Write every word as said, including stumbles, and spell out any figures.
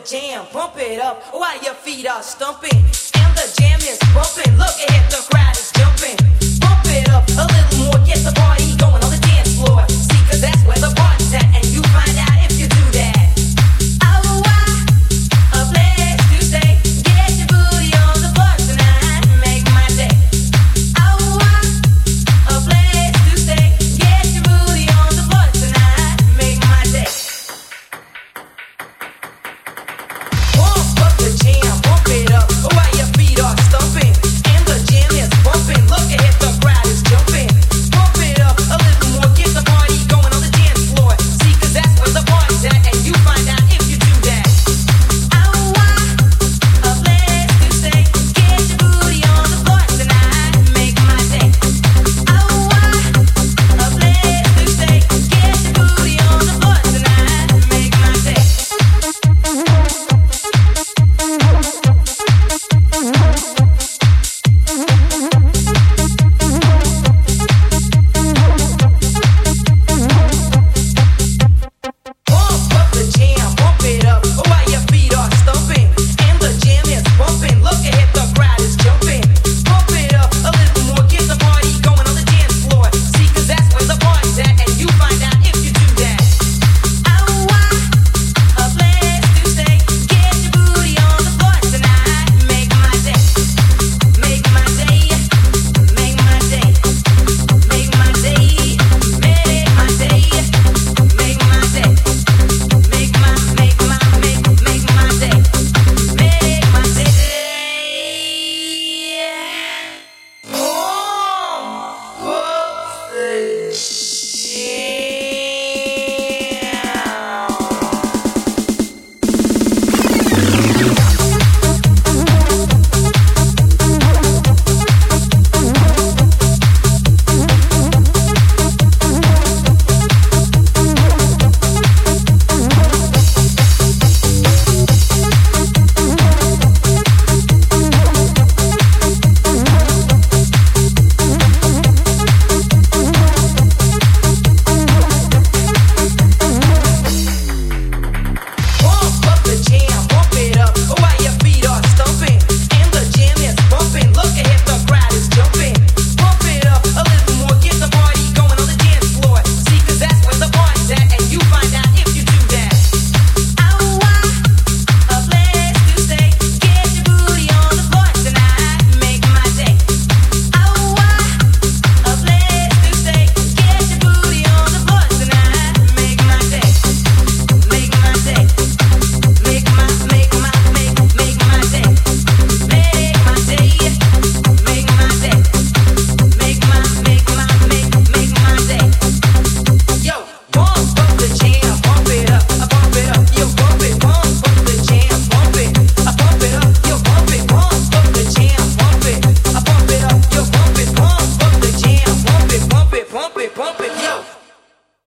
jam, bump it up while your feet are stumping. And the jam is bumping, look ahead, the crowd is jumping. Bump it up a little more, get the party going on the dance floor. See, cause that's where the party's at, and you find out if you do that. Oh, why? A place to stay. Get your booty on the floor tonight, make my day. Oh, why? A place to stay. Get your booty on the floor tonight, make my day. Pump up the jam, pump it up. Why